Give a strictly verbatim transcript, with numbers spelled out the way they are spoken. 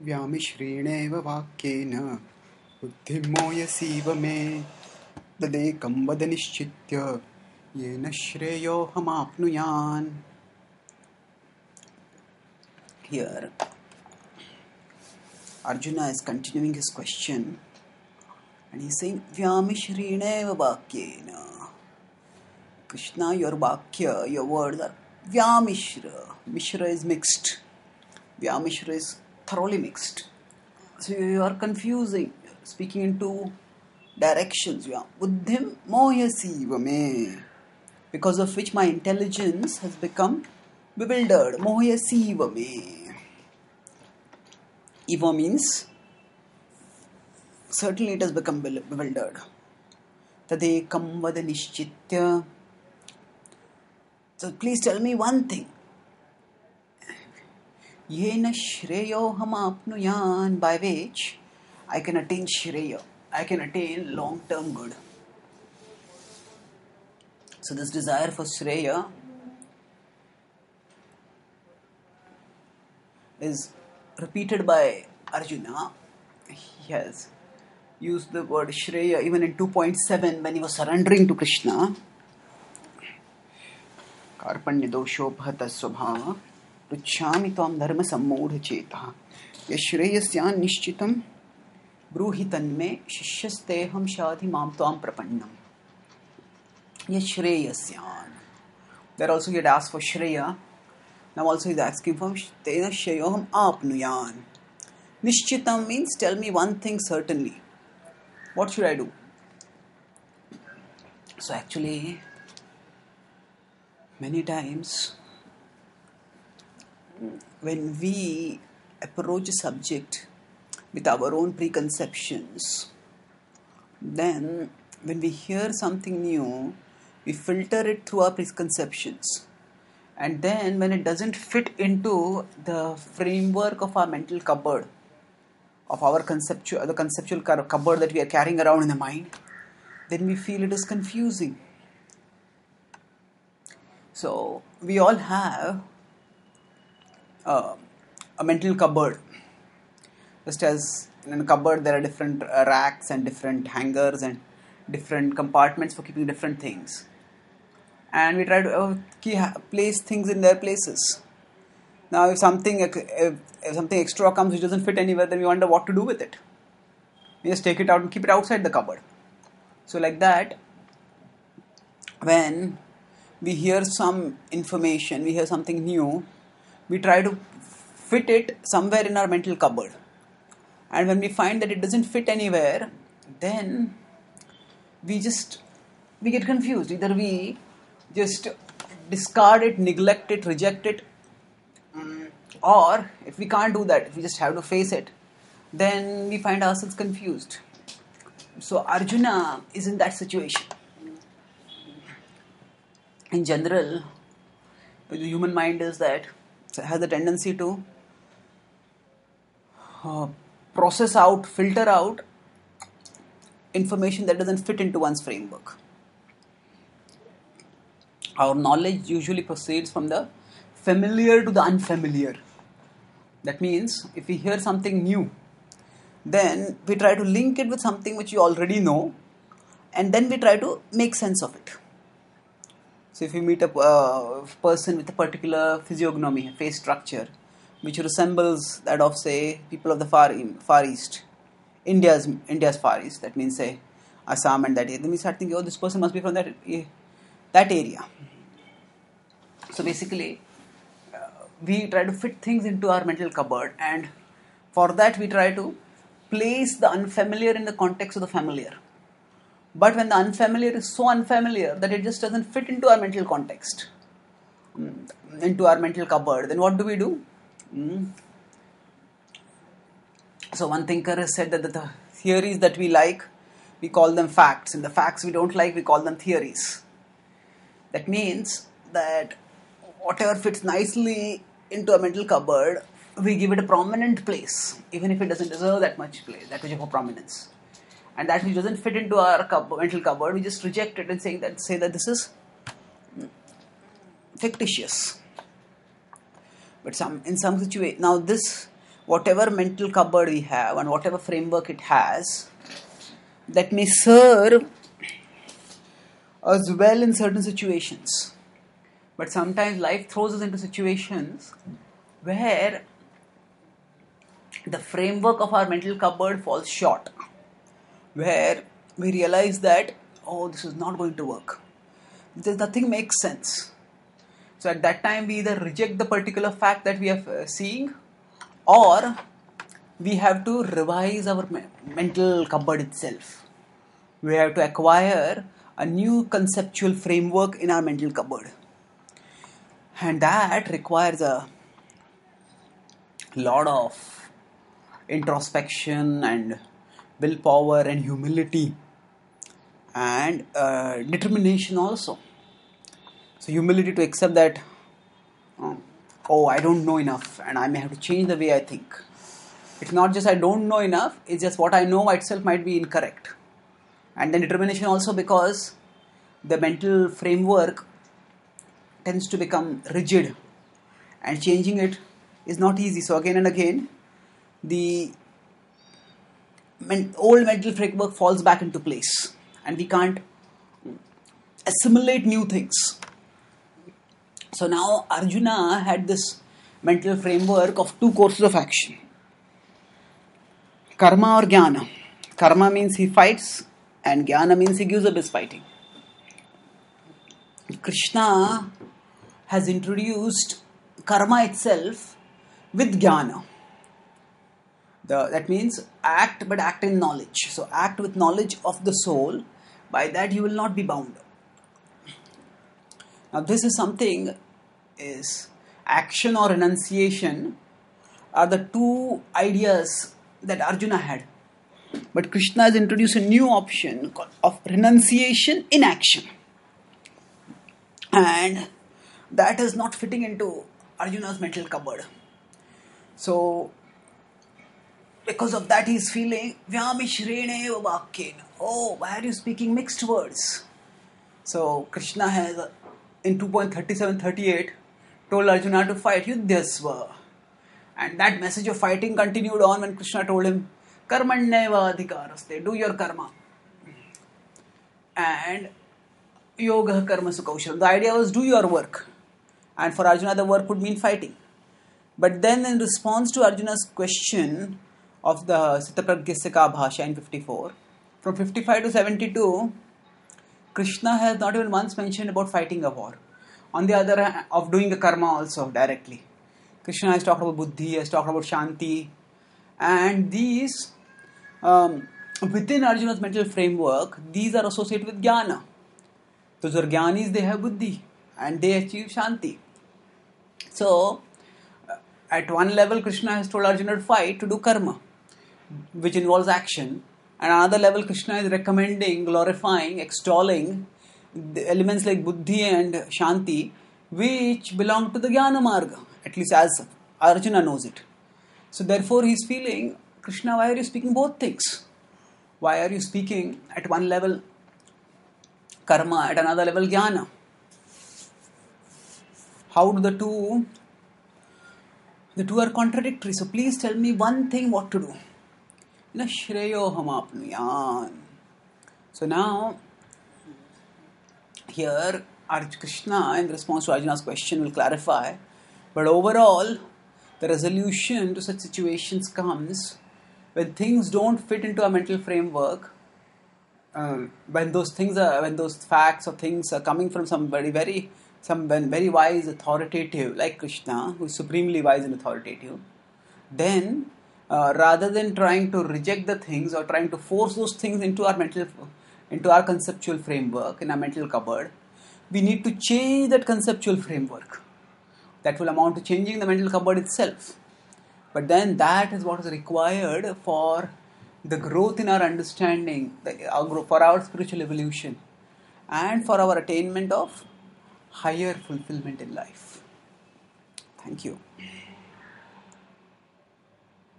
व्यामिश्रेणेव वाक्येन बुद्धिं मोहयसीव मे तदेकं वद निश्चित्य येन श्रेयोऽहमाप्नुयान्. Here Arjuna is continuing his question and he's saying Vyamishrineva Vakyena. Krishna, your Vakya, your words are Vyamishra. Mishra is mixed. Vyamishra is thoroughly mixed. So you are confusing, speaking in two directions. Buddhim mohyasiva me. Because of which my intelligence has become bewildered. Mohyasiva me. Eva means certainly it has become bewildered. Tadekam vada nishchitya. So please tell me one thing. Yena shreyoham apnuyan, by which I can attain shreya. I can attain long-term good. So this desire for shreya is repeated by Arjuna. He has used the word shreya even in two point seven when he was surrendering to Krishna. Karpanya doshobhata svabhava pruchhami tvam dharma sammodha chetaha yashreyasyan nishchitam bruhitanme shishyasteham shadhi mam tvam prapannam. Yashreyasyan. There also he had asked for shreya. Now also he is asking for tena shreyoham apnuyan. Nishchitam means tell me one thing certainly. What should I do? So actually, many times when we approach a subject with our own preconceptions, then when we hear something new, we filter it through our preconceptions. And then when it doesn't fit into the framework of our mental cupboard, of our conceptual, the conceptual cupboard that we are carrying around in the mind, then we feel it is confusing. So we all have uh, a mental cupboard. Just as in a cupboard there are different uh, racks and different hangers and different compartments for keeping different things. And we try to uh, key, place things in their places. Now if something if, if something extra comes which doesn't fit anywhere, then we wonder what to do with it. We just take it out and keep it outside the cupboard. So like that, when we hear some information, we hear something new, we try to fit it somewhere in our mental cupboard. And when we find that it doesn't fit anywhere, then we just, we get confused. Either we just discard it, neglect it, reject it, um, or if we can't do that, if we just have to face it, then we find ourselves confused. So Arjuna is in that situation. In general, the human mind is that it has a tendency to uh, process out, filter out information that doesn't fit into one's framework. Our knowledge usually proceeds from the familiar to the unfamiliar. That means if we hear something new, then we try to link it with something which we already know, and then we try to make sense of it. So if you meet a uh, person with a particular physiognomy, a face structure, which resembles that of, say, people of the far, far East, India's India's Far East, that means, say, Assam and that area, then we start thinking, oh, this person must be from that, that area. So basically, uh, we try to fit things into our mental cupboard, and for that we try to place the unfamiliar in the context of the familiar. But when the unfamiliar is so unfamiliar that it just doesn't fit into our mental context, into our mental cupboard, then what do we do? Mm. So one thinker has said that the theories that we like, we call them facts, and the facts we don't like, we call them theories. That means that whatever fits nicely into a mental cupboard, we give it a prominent place, even if it doesn't deserve that much place, that much of a prominence. And that which doesn't fit into our cup, mental cupboard, we just reject it and saying that, say that this is fictitious. But some in some situation, now this whatever mental cupboard we have and whatever framework it has, that may serve us well in certain situations. But sometimes life throws us into situations where the framework of our mental cupboard falls short, where we realize that, oh, this is not going to work. This, nothing makes sense. So at that time, we either reject the particular fact that we are uh, seeing, or we have to revise our me- mental cupboard itself. We have to acquire a new conceptual framework in our mental cupboard. And that requires a lot of introspection and willpower and humility and uh, determination also. So humility to accept that, um, oh, I don't know enough and I may have to change the way I think. It's not just I don't know enough, it's just what I know itself might be incorrect. And then determination also, because the mental framework tends to become rigid and changing it is not easy. So again and again, the men- old mental framework falls back into place and we can't assimilate new things. So now Arjuna had this mental framework of two courses of action. Karma or Jnana. Karma means he fights and Jnana means he gives up his fighting. Krishna has introduced karma itself with Jnana. The, that means act, but act in knowledge. So act with knowledge of the soul. By that you will not be bound. Now this is something, is action or renunciation are the two ideas that Arjuna had. But Krishna has introduced a new option of renunciation in action. And that is not fitting into Arjuna's mental cupboard. So because of that he is feeling, Vyamishrene vakyena. Oh, why are you speaking mixed words? So Krishna has in two point three seven thirty-eight told Arjuna to fight Yudhyasva. And that message of fighting continued on when Krishna told him, Karmanyeva adhikaraste, do your karma. And yoga karma sukhaushalam. The idea was do your work. And for Arjuna the work would mean fighting. But then in response to Arjuna's question of the Sitapragyasika Bhasha in fifty-four, from fifty-five to seventy-two, Krishna has not even once mentioned about fighting a war. On the other hand, of doing the karma also directly. Krishna has talked about buddhi, has talked about shanti, and these, um, within Arjuna's mental framework, these are associated with jnana. Those are jnanis, they have buddhi, and they achieve shanti. So, at one level, Krishna has told Arjuna to fight, to do karma, which involves action. And another level, Krishna is recommending, glorifying, extolling the elements like buddhi and shanti, which belong to the jnana marga, at least as Arjuna knows it. So therefore he is feeling, Krishna, why are you speaking both things? Why are you speaking at one level karma, at another level jnana? How do the two, the two are contradictory. So please tell me one thing what to do. Na shreyo hamapnuyan. So now, here Krishna, in response to Arjuna's question, will clarify. But overall, the resolution to such situations comes when things don't fit into a mental framework. Um, when those things are, when those facts or things are coming from somebody very, some very wise, authoritative, like Krishna, who is supremely wise and authoritative, then uh, rather than trying to reject the things or trying to force those things into our mental, into our conceptual framework, in our mental cupboard, we need to change that conceptual framework. That will amount to changing the mental cupboard itself. But then that is what is required for the growth in our understanding, for our spiritual evolution, and for our attainment of higher fulfillment in life. Thank you.